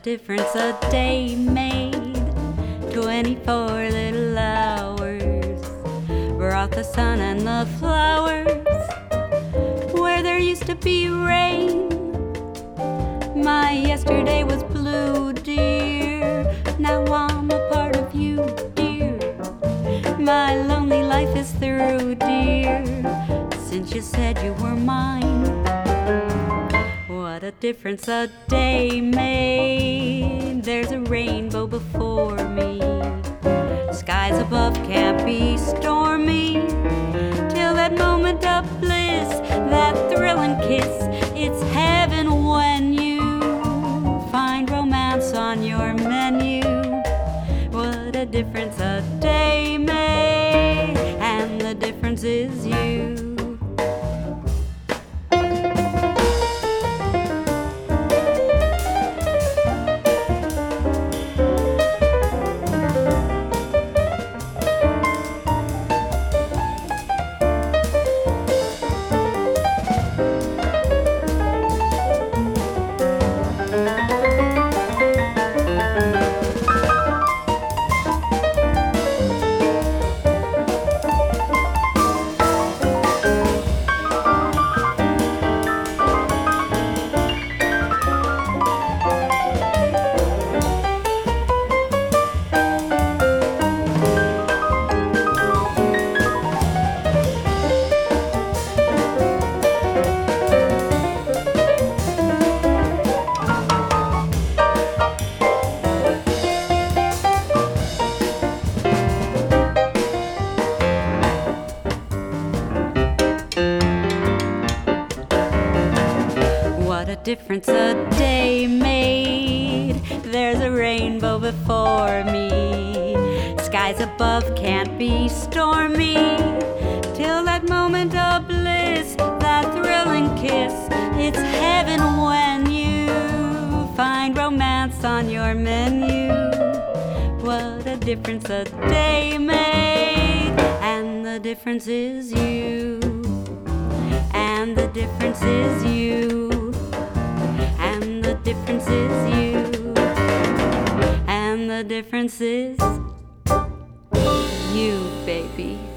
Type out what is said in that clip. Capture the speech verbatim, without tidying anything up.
difference a day made. Twenty-four little hours brought the sun and the flowers where there used to be rain. My yesterday was blue, dear. Now I'm a part of you, dear. My lonely life is through, dear, since you said you were mine. What a difference a day made. There's a rainbow before me. Skies above can't be stormy. Till that moment of bliss, that thrilling kiss, it's heaven when you find romance on your menu. What a difference a day made, and the difference is you. What a difference a day made. There's a rainbow before me. Skies above can't be stormy. Till that moment of bliss, that thrilling kiss, it's heaven when you find romance on your menu. What a difference a day made, and the difference is you. And the difference is you. And the difference is you. And the difference is you, baby.